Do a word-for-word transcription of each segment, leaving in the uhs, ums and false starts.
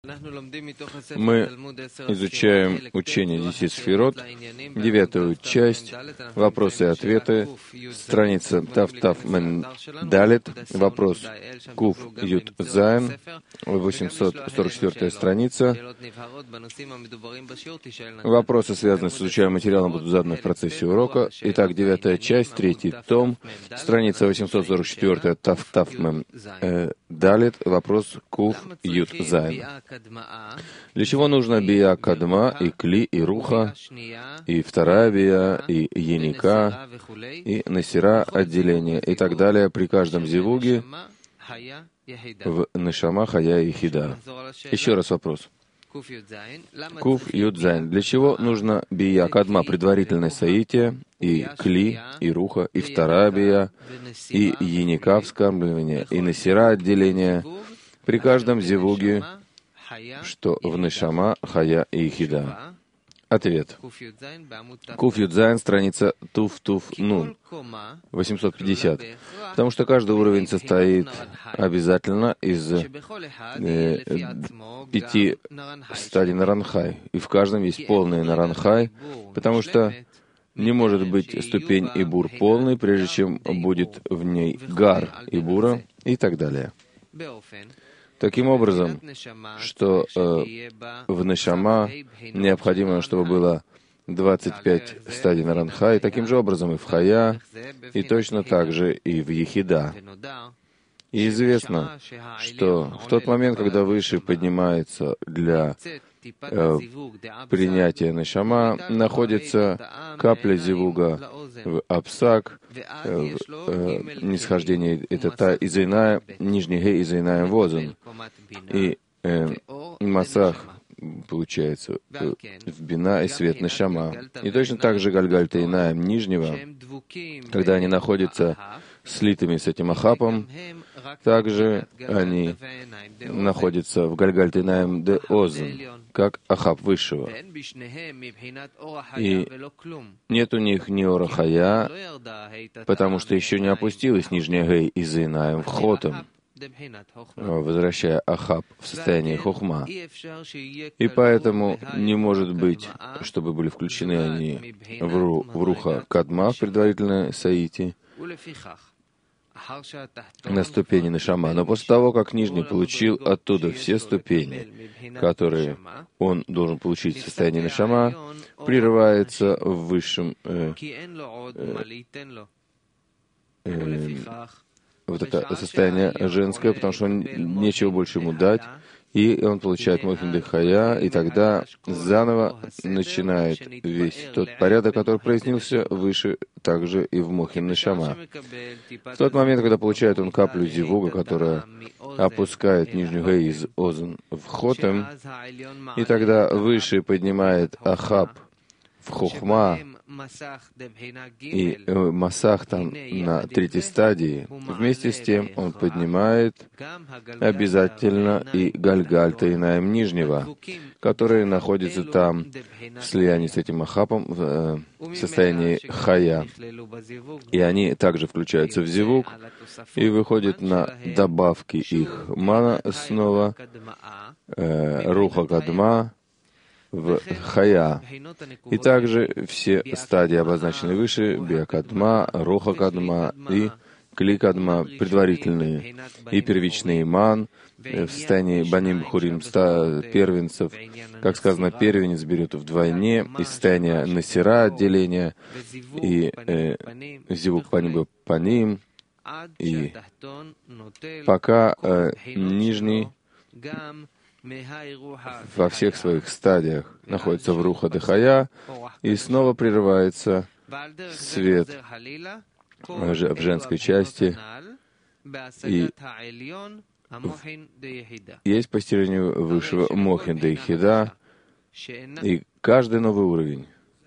Мы изучаем учение десяти сферот, девятую часть, вопросы и ответы, страница Тав Тав Мен Далет, вопрос Куф Ют Зайн, восемьсот сорок четвёртая страница. Вопросы, связанные с изучаемым материалом, будут заданы в процессе урока. Итак, девятая часть, третий том, страница восемьсот сорок четвёртая, Тав Тав Мен Далет, вопрос Куф Ют Зайн. Для чего нужно бия кадма, и кли, и руха, и вторая бия, и еника, и насира отделение, и так далее при каждом зивуге в нешама хая и хида. Еще раз вопрос. Куф Юдзайн. Для чего нужно бия кадма, предварительное соитие, и кли, и руха, и вторая бия, и еника, вскармливание, и насира отделение при каждом зивуге, что в нешама, хая и хида? Ответ. Куф Юдзайн, страница Туф Туф Нун, восемьсот пятьдесят. Потому что каждый уровень состоит обязательно из э, пяти стадий Наранхай. И в каждом есть полный Наранхай, потому что не может быть ступень Ибур полной, прежде чем будет в ней Гар Ибура и так далее. Таким образом, что э, в нешама необходимо, чтобы было двадцать пять стадий Наранха, и таким же образом и в хая, и точно так же и в ехида. И известно, что в тот момент, когда выше поднимается для э, принятия нешама, находится капля зивуга в апсак, э, э, нисхождение это та изайная, нижний гей изайная возан. И э, масах получается э, в бина и свет нешама. И точно так же гальгальта инаем нижнего, когда они находятся слитыми с этим ахапом, также они находятся в гальгальта инаем де озен, как ахап высшего. И нет у них ни ора хая, потому что еще не опустилась нижняя гей из инаем хотом, возвращая ахап в состояние хохма. И поэтому не может быть, чтобы были включены они в, ру, в руха кадма, в предварительное саити, на ступени нешама. Но после того, как нижний получил оттуда все ступени, которые он должен получить в состоянии нешама, прерывается в высшем э, э, э, вот это состояние женское, потому что он нечего больше ему дать, и он получает мохин дехая, и тогда заново начинает весь тот порядок, который прояснился выше, также и в мохин нешама. В тот момент, когда получает он каплю зивуга, которая опускает нижнюю гей из озен в хотем, и тогда выше поднимает ахаб в хохма, и э, масах там на третьей стадии, вместе с тем он поднимает обязательно и гальгальта инаем нижнего, которые находятся там в слиянии с этим ахапом в, э, в состоянии хая. И они также включаются в зивук и выходят на добавки их мана снова, э, руха кадма, в хая. И также все стадии, обозначенные выше, биакадма, роха-кадма и кли-кадма, предварительные и первичные ман, в состоянии баним хурим ста первенцев, как сказано, первенец берет вдвойне, из состояния насира отделения и э, зивук паним паним, и пока э, нижний во всех своих стадиях находится в руха дехая, и снова прерывается свет в женской части, и есть постижение высшего мохин де хида, и каждый новый уровень.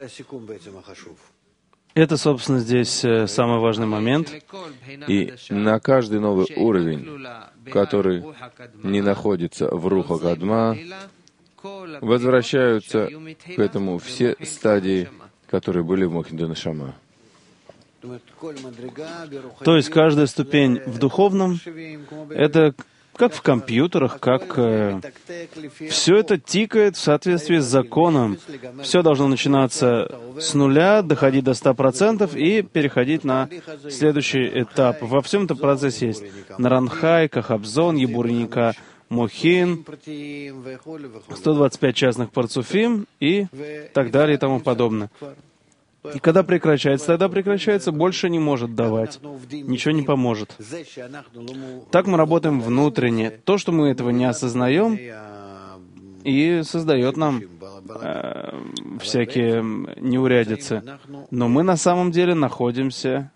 Это, собственно, здесь самый важный момент. И на каждый новый уровень, который не находится в руха кадма, возвращаются к этому все стадии, которые были в мохин де нешама. То есть каждая ступень в духовном — это как в компьютерах, как... Э, все это тикает в соответствии с законом. Все должно начинаться с нуля, доходить до ста процентов и переходить на следующий этап. Во всем этом процессе есть Наранхай, Кахабзон, Ебурника, Мохин, сто двадцать пять частных парцуфим и так далее и тому подобное. И когда прекращается, тогда прекращается, больше не может давать, ничего не поможет. Так мы работаем внутренне. То, что мы этого не осознаем, и создает нам э, всякие неурядицы. Но мы на самом деле находимся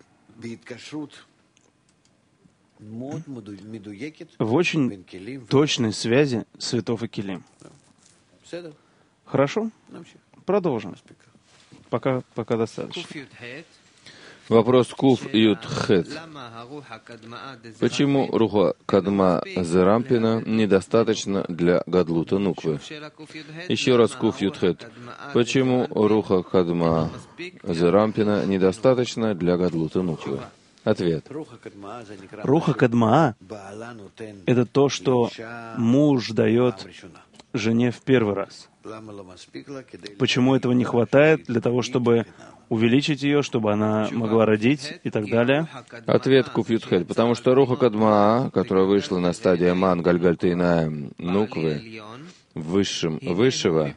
в очень точной связи светов и килим. Хорошо? Продолжим. Пока, пока достаточно. Вопрос Куф Ют Хет. Почему Руха Кадма Зерампина недостаточно для Гадлута Нуквы? Еще раз Куф Ют Хет. Почему Руха Кадма Зерампина недостаточно для Гадлута Нуквы? Ответ. Руха Кадмаа — это то, что муж дает жене в первый раз. Почему этого не хватает для того, чтобы увеличить ее, чтобы она могла родить и так далее? Ответ Куф Ют Хет. Потому что Руха Кадмаа, которая вышла на стадии Ман Гальгальтейнаем Нуквы, высшим, высшего,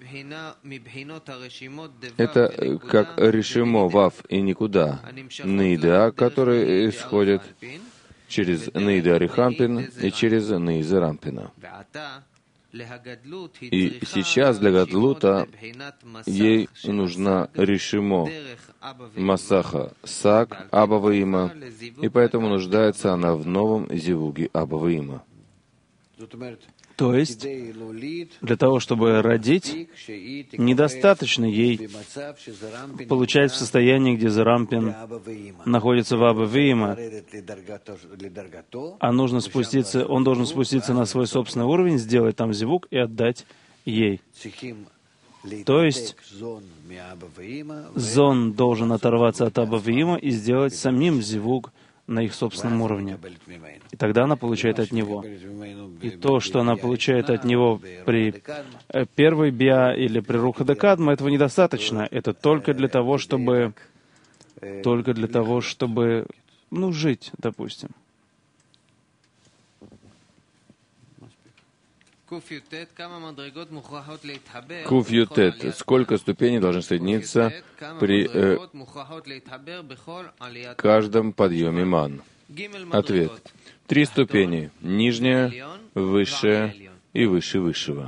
это как решимо вав и никуда, нейда, который исходит через нейда Рихампин и через нейза Рампина. И сейчас для Гадлута ей нужна решимо Масаха Сак Абаваима, и поэтому нуждается она в новом зивуге Абаваима. То есть, для того, чтобы родить, недостаточно ей получать в состоянии, где Зарампин находится в Абаваима, а нужно спуститься, он должен спуститься на свой собственный уровень, сделать там зивук и отдать ей. То есть, зон должен оторваться от Абаваима и сделать самим зивук на их собственном уровне. И тогда она получает от него. И то, что она получает от него при первой биа или при Рухадакадма, этого недостаточно. Это только для того, чтобы только для того, чтобы, ну, жить, допустим. Куф Ютет. Сколько ступеней должны соединиться при э, каждом подъеме ман? Ответ. Три ступени. Нижняя, высшая и выше высшего.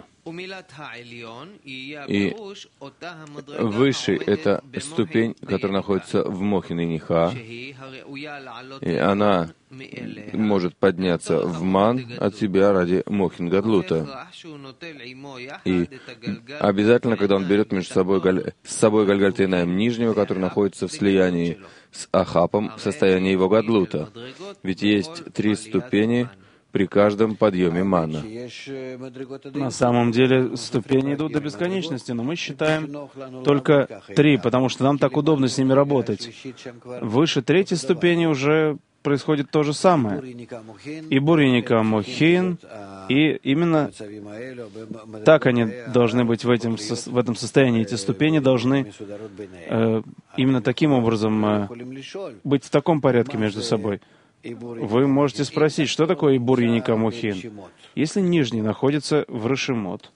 И высший — это ступень, которая находится в Мохин и Ниха, и она может подняться в ман от себя ради Мохин Гадлута. И обязательно, когда он берет между собой, с собой Гальгальтейнаем нижнего, который находится в слиянии с Ахапом, в состоянии его Гадлута. Ведь есть три ступени при каждом подъеме мана. На самом деле ступени идут до бесконечности, но мы считаем только три, потому что нам так удобно с ними работать. Выше третьей ступени уже происходит то же самое. И Буриника Мохин, и именно так они должны быть в, этим, в этом состоянии. Эти ступени должны э, именно таким образом э, быть в таком порядке между собой. Вы можете спросить, что такое Ибур Яника Мохин? Если нижний находится в Решимот,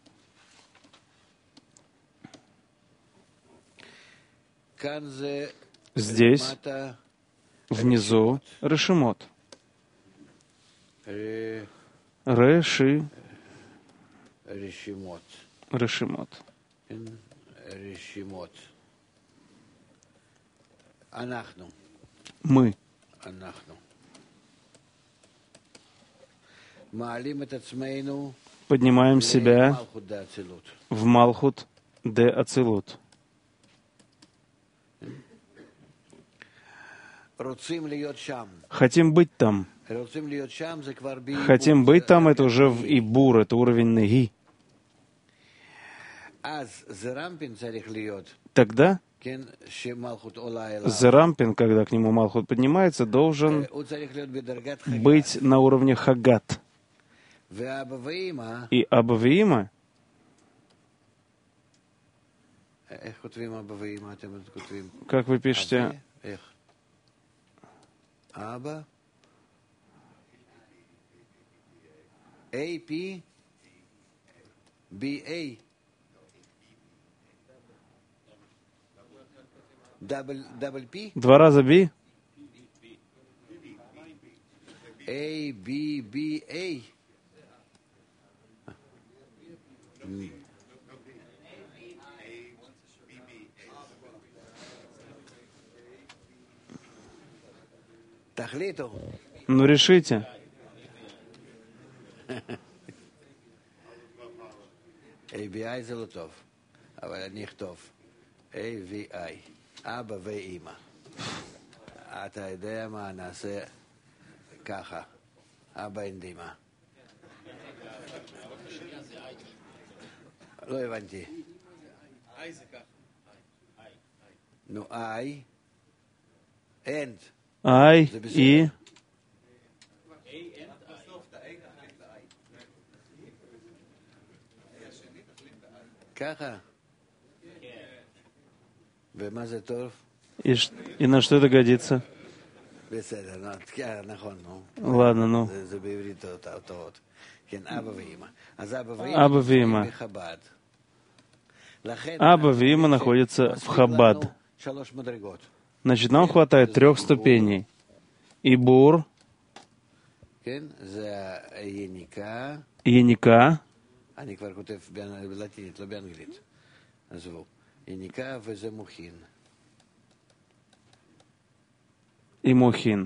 здесь, внизу, Решимот. Реши. Решимот. Мы. Поднимаем себя в Малхут де Ацилут. Хотим быть там. Хотим быть там, это уже в Ибур, это уровень Неги. Тогда Зерампин, когда к нему Малхут поднимается, должен быть на уровне Хагат. И Аба Виима, как вы пишете, Аба, A P, B A, double, double P, два раза Би, A, B, B, A. תחליטו. ну решите. A V I זה לא טוב, אבל אני אכתוב A V I, אבא ואימא. אתה יודע מה, נעשה ככה, אבא אין דימה. לא הבנתי. נו, I, end. Ай и ככה. ומה זה טוב? и, ш- и на что это годится? בסדר, נו, כן, נכון, נו. Ладно, ну. זה זה בעברית טעות. כן, אבא ואמא. אז אבא ואמא Аба Виима. בחב"ד. לכן Аба Виима находится в Хаббад. שלוש מדרגות. Значит, нам хватает трех ступеней. Ибур, כן, זה היניקה. Яника, אני כבר כותב באנ- בלטינית, לא באנגלית. עזבו. יניקה וזה מוכין. и Мухин.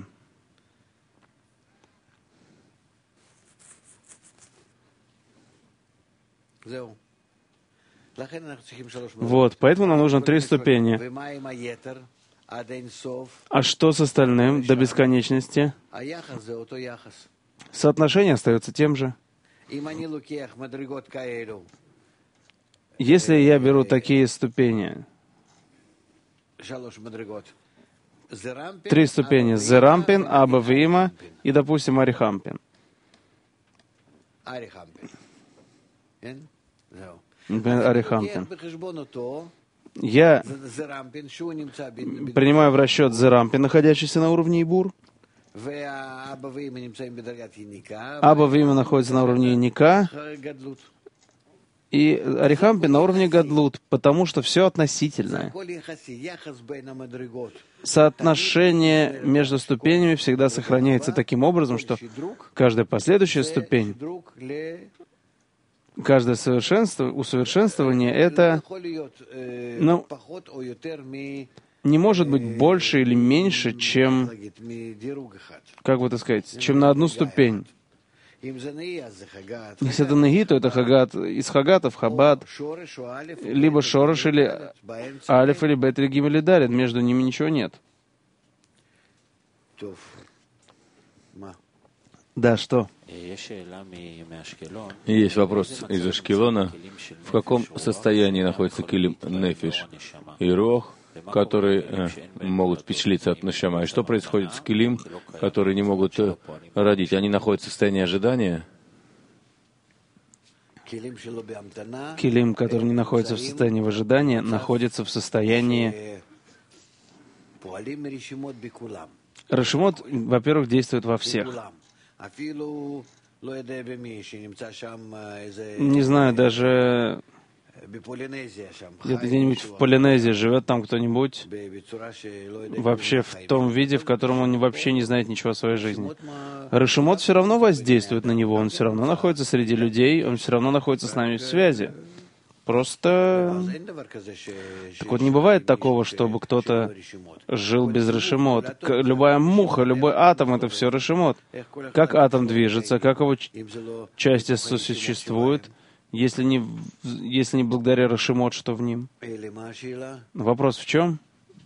זהו. לכן אנחנו צריכים שלוש מדרגות. Вот, поэтому нам нужно три ступени. ומה עם היתר? עד אין סוף. А что с остальным до бесконечности? היחס זה אותו יחס. Соотношение остается тем же. אם אני לוקח מדרגות כאלו, Если я беру такие ступени, שלוש מדרגות, זרמפין, три ступени, Зерампин, Аба Виима и, допустим, Арихампин. אריכמפין. כן? זהו. Например, Арихампин. לוקח בחשבון אותו, Я זה זרמפין, שהוא נמצא ב- принимаю в расчет Зерампин, находящийся на уровне Ибур. והאבא ואמא нמצאים בדרגת יניקה, Аба Виима находится на уровне Яника, גדלות. и Арихампин на уровне Гадлут, потому что все относительное. הכל יחסי, יחס בין המדרגות. Соотношение между ступенями всегда сохраняется таким образом, что каждая последующая ступень, שדרוג ל... каждое совершенство, усовершенствование, это יכול להיות אה, Ну, פחות או יותר מ... не может быть больше или меньше, чем, נגיד, מדירוג אחד. как бы это сказать, чем на одну ступень. אם זה נהי, אז זה חגת. Если это Наги, то это Хагат, из Хагатов Хабад, שורש או א', либо Шорош или באמצע. Алиф или Бет или Гим или Далит, между ними ничего нет. טוב. מה? Да, что? Есть вопрос из Ашкелона. В каком состоянии находится килим нефиш и рох, которые э, могут впечатлиться от нешама? И что происходит с килим, которые не могут э, родить? Они находятся в состоянии ожидания? כלים שלו בהמתנה. Килим, который не находится в состоянии в ожидании, находится в состоянии... פועלים מרשימות בכולם. Рашимот, во-первых, действует во всех. בכולם. אפילו לא יודע במי שנמצא שם אה, איזה... Не знаю, даже בפולינזיה שם. где-то חי где-нибудь в מישהו Полинезии живет там кто-нибудь, ב- בצורה שלא יודע... вообще в том виде, в котором он вообще не знает ничего о своей жизни. רשימות מה... Рашимот все равно воздействует на него, он все равно находится среди людей, он все равно находится с нами в связи. Просто... אז אין דבר כזה ש... Так вот, не бывает такого, чтобы кто-то жил без Рашимот. К- Любая муха, любой атом — это все Рашимот. Как атом движется, как его ч- אם זה לא... части сосуществуют, если не, в- если не благодаря Рашимот, что в ним. אלה מה השאלה? Вопрос в чем?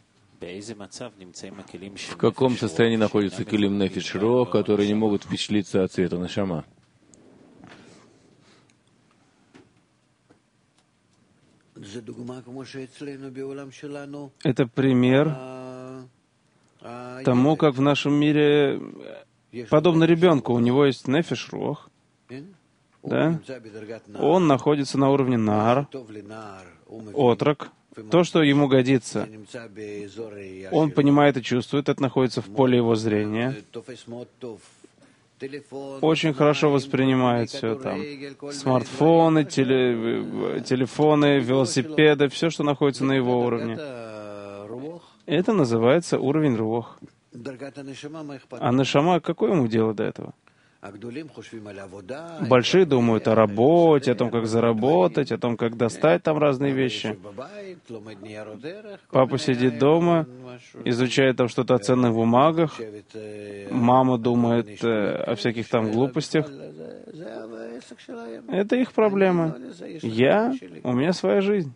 В каком состоянии находится килим нефиш и рох, которые не могут впечатлиться от цвета нешама? זה דוגמה כמו שאצלנו בעולם שלנו. Это пример ה- ה- тому, как в нашем мире, יש подобно לו- ребенку, у него есть нефиш рох, כן? да, он находится на уровне нар, отрок, то, что ему годится. Он понимает и чувствует, это находится в поле его зрения. Очень хорошо воспринимает все там. Смартфоны, теле, телефоны, велосипеды, все, что находится на его уровне. Это называется уровень рух. А нешама, какое ему дело до этого? Большие думают о работе, о том, как заработать, о том, как достать там разные вещи. Папа сидит дома, изучает там что-то о ценных бумагах. Мама думает э, о всяких там глупостях. Это их проблема. Я, у меня своя жизнь.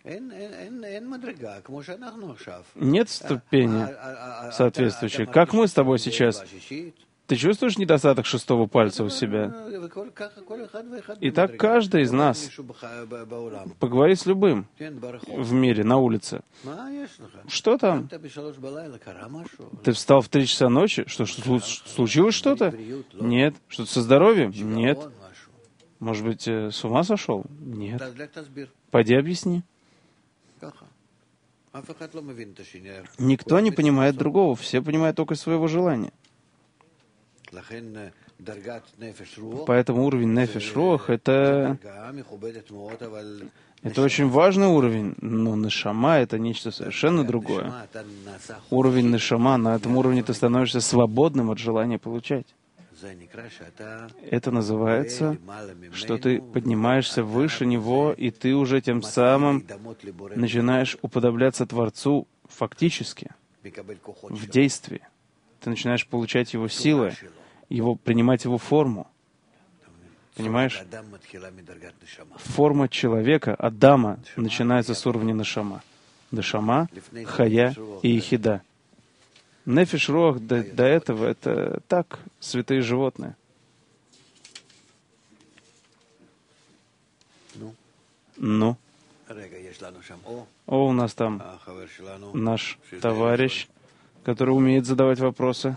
Нет ступени соответствующей. Как мы с тобой сейчас. Ты чувствуешь недостаток шестого пальца у себя? И так каждый из нас. Поговори с любым в мире, на улице. Что там? Ты встал в три часа ночи? Что, что случилось что-то? Нет. Что-то со здоровьем? Нет. Может быть, с ума сошел? Нет. Пойди объясни. Никто не понимает другого, все понимают только своего желания. Поэтому уровень нефеш руах — это, это очень важный уровень, но нешама — это нечто совершенно другое. Уровень нешама, на этом уровне ты становишься свободным от желания получать. Это называется, что ты поднимаешься выше него, и ты уже тем самым начинаешь уподобляться Творцу фактически, в действии. Ты начинаешь получать его силы, его, принимать его форму. Понимаешь? Форма человека, Адама, начинается с уровня нешама. Нешама, хая и ихида. Нефеш руах до, до этого — это так, святые животные. Ну? О, у нас там наш товарищ, который умеет задавать вопросы.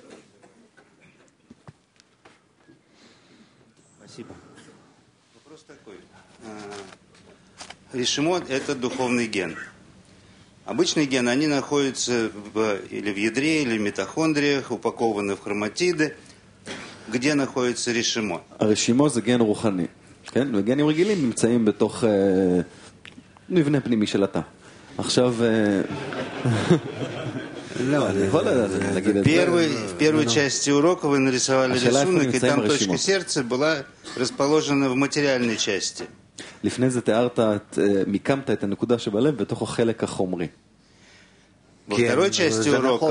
Спасибо. Вопрос такой. Решимот — это духовный ген. Обычные гены, они находятся в, или в ядре, или в митохондриях, упакованы в хроматиды. Где находится решимот? הרשימות זה גן רוחני, כן? וגנים רגילים נמצאים בתוך מבנה פנימי של התא. עכשיו... Первый, в первой части урока вы нарисовали рисунок, и там точка сердца была расположена в материальной части. לפני זה תיארת, מיקמת את הנקודה שבלב בתוך החלק החומרי. Во второй части урока,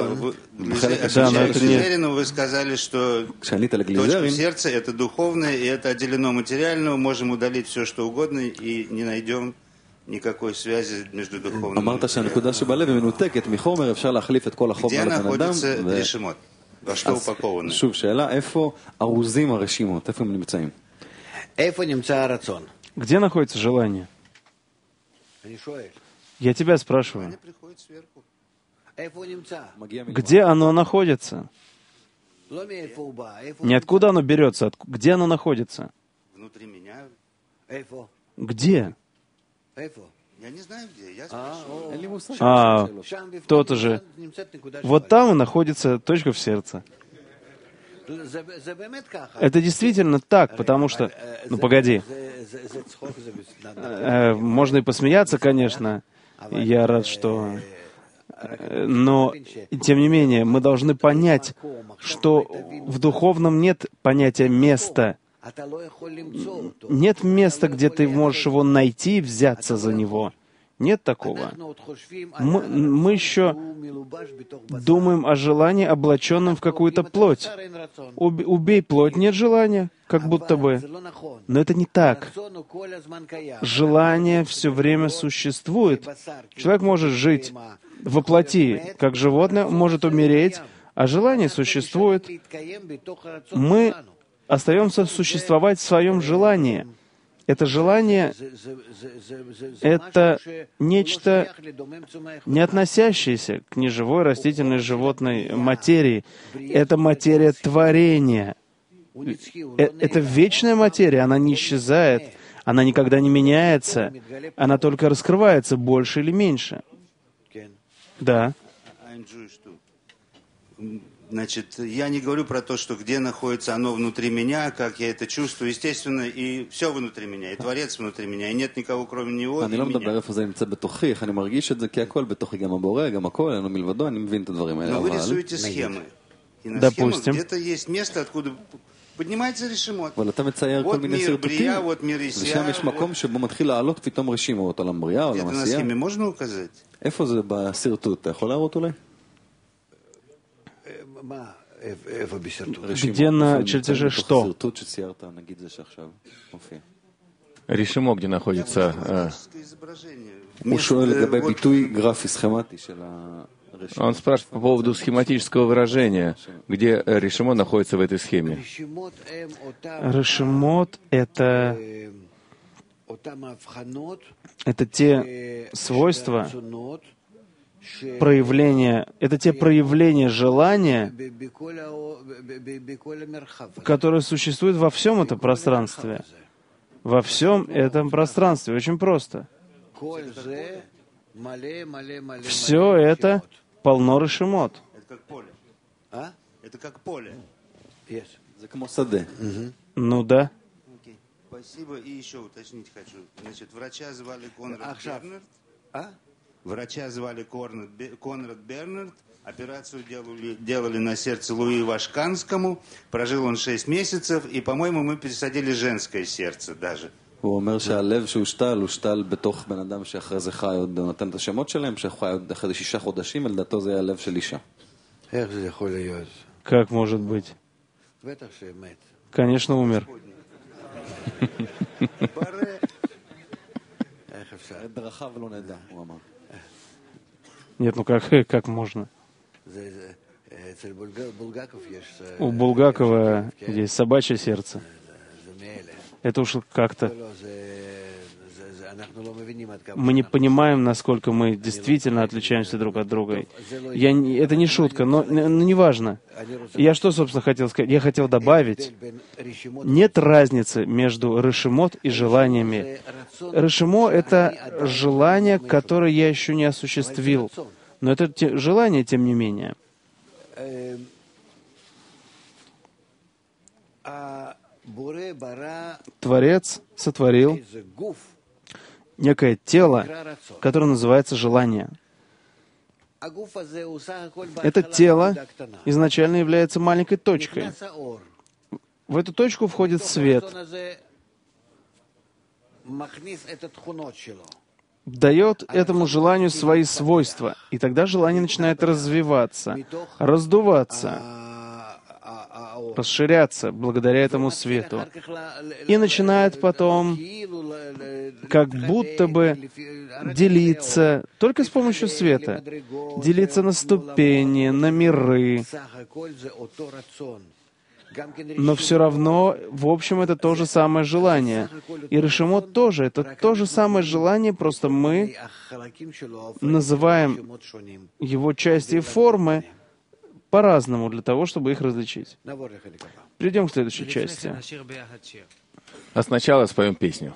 вы сказали, что точка сердца — это духовное, и это отделено материального, можем удалить все, что угодно, и не найдем никакой связи между духовным и материальным. Где находится решимот? Во что упаковано? שוב, שאלה, איפה ארוזים הרשימות? איפה הם נמצאים? Где находится желание? Я тебя спрашиваю. Где оно находится? Не откуда оно берется, от... где оно находится? Внутри меня. Где? Я не знаю, где. Я спрашиваю. А, то-то же. Вот там и находится точка в сердце. Это действительно так, потому что... Ну, погоди. Можно и посмеяться, конечно. Я рад, что... Но, тем не менее, мы должны понять, что в духовном нет понятия «места». Нет места, где ты можешь его найти и взяться за него. Нет такого. Мы, мы еще думаем о желании, облаченном в какую-то плоть. Уб, убей плоть, нет желания, как будто бы. Но это не так. Желание все время существует. Человек может жить во плоти, как животное, может умереть, а желание существует. Мы остаемся существовать в своем желании. Это желание — это нечто, не относящееся к неживой растительной животной материи. Это материя творения. э, это вечная материя, она не исчезает, она никогда не меняется, она только раскрывается больше или меньше. Да. Значит, я не говорю про то, что где находится оно внутри меня, как я это чувствую, естественно, и все внутри меня, и Творец внутри меня, и нет никого кроме него и אני לא מדבר меня. איפה זה נמצא בתוכי, איך אני מרגיש את זה, כי הכל בתוכי, גם הבורא, גם הכל, אין לו מלבדו, אני מבין את הדברים האלה. Но вы אבל рисуете схемы, и на схемах Допустим. где-то есть место, откуда поднимается решимот. אבל אתה מצייר כל Вот מיני мир סרטוטים, בריאה, вот מир ושם עשייה. יש מקום שבו מתחיל לעלות פתאום רשימות, עולם בריאה, עולם Где-то на עשייה. схеме можно указать? איפה זה בסרטוט? אתה יכול להראות אולי? מה? איפה בסרטוט? Где на чертеже что? סרטוט שציירת, נגיד זה שעכשיו מופיע. Решимо, где находится... э, Изображение. הוא שואל Вместо- לגבי вот ביטוי גרפי, סכמטי של הרשימה. Он спрашивает по поводу схематического выражения, где э, решимо находится в этой схеме. רשימות הם אותם- Рашимот — это, אה, אותם ההבחנות, это те אה, свойства, והרצונות, ש- проявления, это те проявления желания, ב- בכל האו- ב- ב- בכל המרחב הזה. которые существуют во всем этом пространстве. Во всем этом пространстве. Очень просто. כל זה מלא, מלא, מלא, Все מלא это רשימות. полно решимот. Это как поле. אה? Это как поле. Есть. זה כמו שדה. Ну да. Окей. Спасибо. И еще уточнить хочу. Значит, врача звали Конрад Ахшав. Бернард. אה? Врача звали Конрад, Бе- Конрад Бернард. Операцию делали, делали на сердце Луи Вашканскому. Прожил он шесть месяцев. И, по-моему, мы пересадили женское сердце даже. הוא אומר שהלב שהושתל, הושתל בתוך בן אדם שאחרי זה חי, עוד נותן את השמות שלהם, שחי עוד אחרי זה שישה חודשים, ולדעתו זה היה הלב של אישה. איך זה יכול להיות? Как может быть? בטח שמת. Конечно, умер. איך אפשר? דרכיו לא נדע, הוא אמר. Нет, ну как, как можно? זה, זה, אצל בולג- בולגקוב יש... אה, У Булгакова כן, есть собачье сердце. זה מאלה. Это уж как-то... לא, זה, זה, זה, אנחנו לא מבינים עד כמה... Мы не אנחנו- понимаем, насколько мы действительно отличаемся друг от друга. Я, не- это не шутка, но, но неважно. אני רוצה... Я что, собственно, хотел сказать? Я хотел добавить, ההבדל בין רשימות- нет разницы между решимот и желаниями. זה רצון Решимо — שאני это עדיין желание, לא которое я еще не осуществил. Но это те- желание, тем не менее. אה, הבורא ברא Творец сотворил איזה גוף, некое тело, נקרא רצון. которое называется желание. הגוף הזה הוא סך הכל Это בהתחלה тело נקודה קטנה. изначально является маленькой точкой. נכנס האור. В эту точку входит מתוך свет, הרצון הזה מכניס את התכונות שלו. дает этому желанию свои свойства, и тогда желание начинает развиваться, раздуваться, ה- ה- האור. расширяться благодаря этому свету. אחר כך ל- ל- И начинает потом כאילו ל- ל- как להתחלק будто бы לפי- רק делиться только с помощью לפי- света, למדרגות, делиться на ступени, на миры, סך הכל זה אותו רצון. גם כן но все равно, в общем, это то же самое желание. И решимот тоже, это то же самое желание, просто мы החלקים שלו называем שמות שונים. его части и формы по-разному для того, чтобы их различить. נעבור לחלק הבא. Перейдем к следующей части. נשיר ביחד שיר. А сначала споем песню.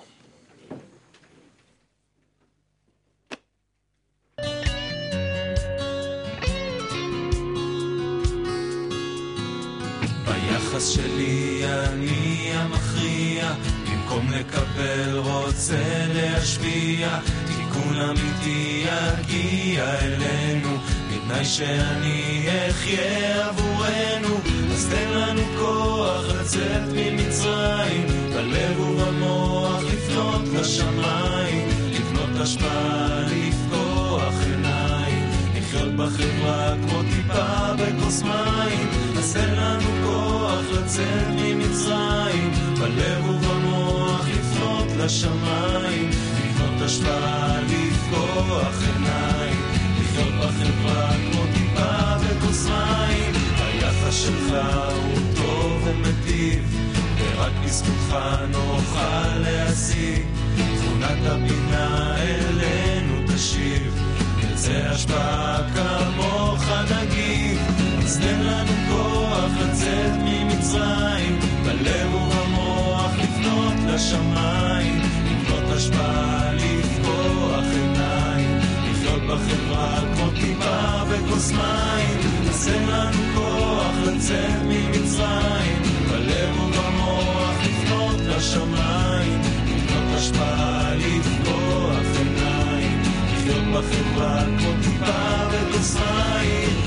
ביחס שלי אני המכריע, במקום לקבל רוצה להשפיע, תיקון אמיתי יגיע אלינו, בתנאי שאני אחיה עבורנו, אז תן לנו כוח לצאת ממצרים, בלב ובמוח לפנות לשמיים, לבנות השפעה, לפקוח עיניים, לחיות בחברה כמו טיפה בכוס מים, אז תן לנו כוח לצאת ממצרים, בלב ובמוח לפנות לשמיים, לבנות השפעה, לפקוח עיניים, לחיות בחברה כמו טיפה בכוס מים. היחס שלך הוא טוב ומטיב, ורק בזכותך נוכל להשיג, תכונת הבינה אלינו תשיב, נרצה השפעה כמוך נגיב, אז תן לנו כוח לצאת ממצרים, השפעה, לפקוח עיניים, לחיות בחברה כמו טיפה בכוס מים, עשה לנו כוח לצאת ממצרים, בלב ובמוח לפנות לשמיים, לקנות השפעה, לפקוח עיניים, לחיות בחברה כמו טיפה בכוס מים.